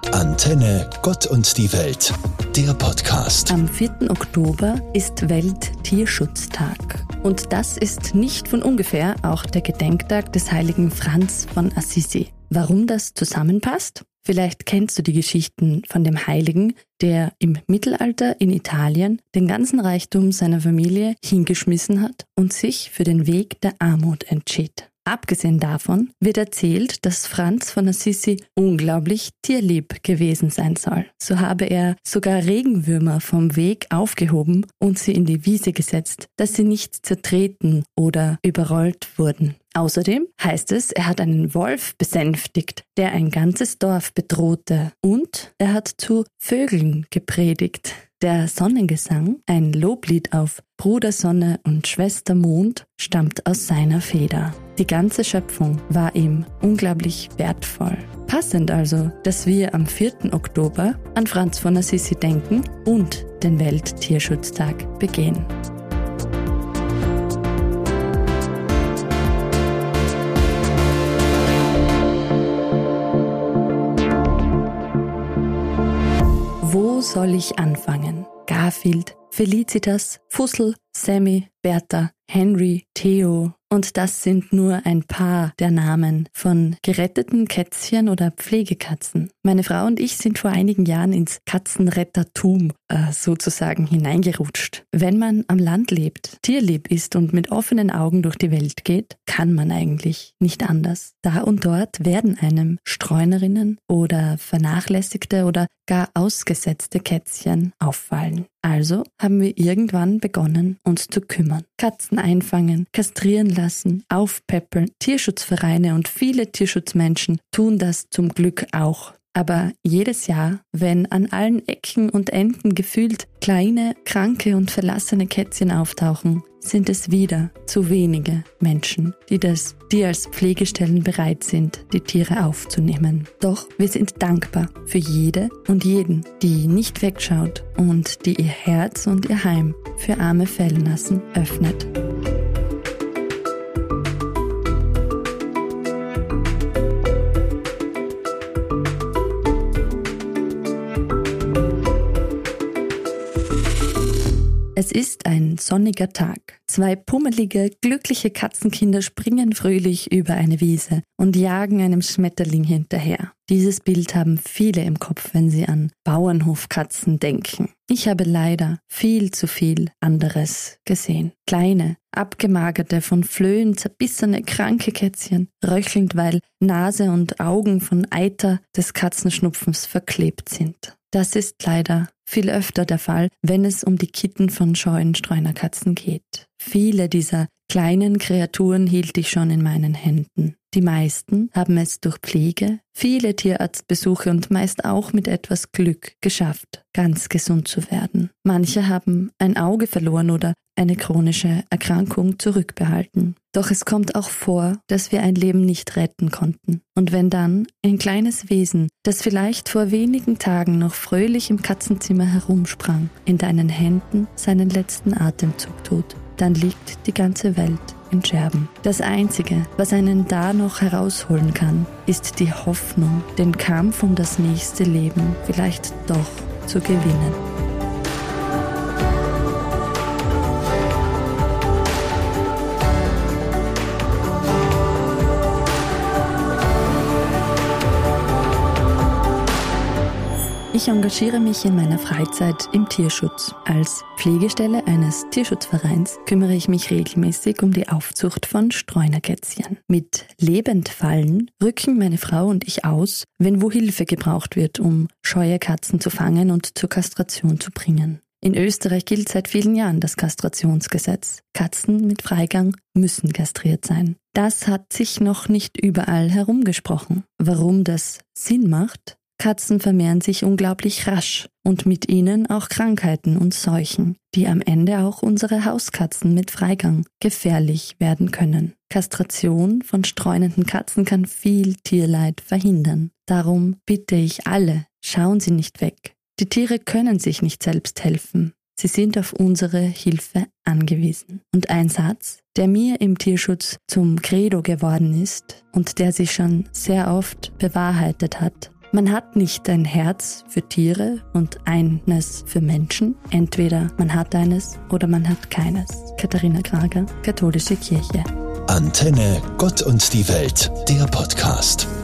Antenne Gott und die Welt, der Podcast. Am 4. Oktober ist Welttierschutztag. Und das ist nicht von ungefähr auch der Gedenktag des heiligen Franz von Assisi. Warum das zusammenpasst? Vielleicht kennst du die Geschichten von dem Heiligen, der im Mittelalter in Italien den ganzen Reichtum seiner Familie hingeschmissen hat und sich für den Weg der Armut entschied. Abgesehen davon wird erzählt, dass Franz von Assisi unglaublich tierlieb gewesen sein soll. So habe er sogar Regenwürmer vom Weg aufgehoben und sie in die Wiese gesetzt, dass sie nicht zertreten oder überrollt wurden. Außerdem heißt es, er hat einen Wolf besänftigt, der ein ganzes Dorf bedrohte, und er hat zu Vögeln gepredigt. Der Sonnengesang, ein Loblied auf Bruder Sonne und Schwester Mond, stammt aus seiner Feder. Die ganze Schöpfung war ihm unglaublich wertvoll. Passend also, dass wir am 4. Oktober an Franz von Assisi denken und den Welttierschutztag begehen. Wo soll ich anfangen? Garfield, Felicitas, Fussel, Sammy, Bertha, Henry, Theo. Und das sind nur ein paar der Namen von geretteten Kätzchen oder Pflegekatzen. Meine Frau und ich sind vor einigen Jahren ins Katzenrettertum sozusagen hineingerutscht. Wenn man am Land lebt, tierlieb ist und mit offenen Augen durch die Welt geht, kann man eigentlich nicht anders. Da und dort werden einem Streunerinnen oder vernachlässigte oder gar ausgesetzte Kätzchen auffallen. Also haben wir irgendwann begonnen, uns zu kümmern. Katzen einfangen, kastrieren lassen, aufpäppeln. Tierschutzvereine und viele Tierschutzmenschen tun das zum Glück auch. Aber jedes Jahr, wenn an allen Ecken und Enden gefühlt kleine, kranke und verlassene Kätzchen auftauchen, sind es wieder zu wenige Menschen, die als Pflegestellen bereit sind, die Tiere aufzunehmen. Doch wir sind dankbar für jede und jeden, die nicht wegschaut und die ihr Herz und ihr Heim für arme Fellnasen öffnet. Es ist ein sonniger Tag. 2 pummelige, glückliche Katzenkinder springen fröhlich über eine Wiese und jagen einem Schmetterling hinterher. Dieses Bild haben viele im Kopf, wenn sie an Bauernhofkatzen denken. Ich habe leider viel zu viel anderes gesehen. Kleine, abgemagerte, von Flöhen zerbissene, kranke Kätzchen, röchelnd, weil Nase und Augen von Eiter des Katzenschnupfens verklebt sind. Das ist leider viel öfter der Fall, wenn es um die Kitten von scheuen Streunerkatzen geht. Viele dieser kleinen Kreaturen hielt ich schon in meinen Händen. Die meisten haben es durch Pflege, viele Tierarztbesuche und meist auch mit etwas Glück geschafft, ganz gesund zu werden. Manche haben ein Auge verloren oder eine chronische Erkrankung zurückbehalten. Doch es kommt auch vor, dass wir ein Leben nicht retten konnten. Und wenn dann ein kleines Wesen, das vielleicht vor wenigen Tagen noch fröhlich im Katzenzimmer herumsprang, in deinen Händen seinen letzten Atemzug tut, dann liegt die ganze Welt in Scherben. Das Einzige, was einen da noch herausholen kann, ist die Hoffnung, den Kampf um das nächste Leben vielleicht doch zu gewinnen. Ich engagiere mich in meiner Freizeit im Tierschutz. Als Pflegestelle eines Tierschutzvereins kümmere ich mich regelmäßig um die Aufzucht von Streunerkätzchen. Mit Lebendfallen rücken meine Frau und ich aus, wenn wo Hilfe gebraucht wird, um scheue Katzen zu fangen und zur Kastration zu bringen. In Österreich gilt seit vielen Jahren das Kastrationsgesetz. Katzen mit Freigang müssen kastriert sein. Das hat sich noch nicht überall herumgesprochen. Warum das Sinn macht? Katzen vermehren sich unglaublich rasch und mit ihnen auch Krankheiten und Seuchen, die am Ende auch unsere Hauskatzen mit Freigang gefährlich werden können. Kastration von streunenden Katzen kann viel Tierleid verhindern. Darum bitte ich alle, schauen Sie nicht weg. Die Tiere können sich nicht selbst helfen. Sie sind auf unsere Hilfe angewiesen. Und ein Satz, der mir im Tierschutz zum Credo geworden ist und der sich schon sehr oft bewahrheitet hat: Man hat nicht ein Herz für Tiere und eines für Menschen. Entweder man hat eines oder man hat keines. Katharina Krager, Katholische Kirche. Antenne Gott und die Welt, der Podcast.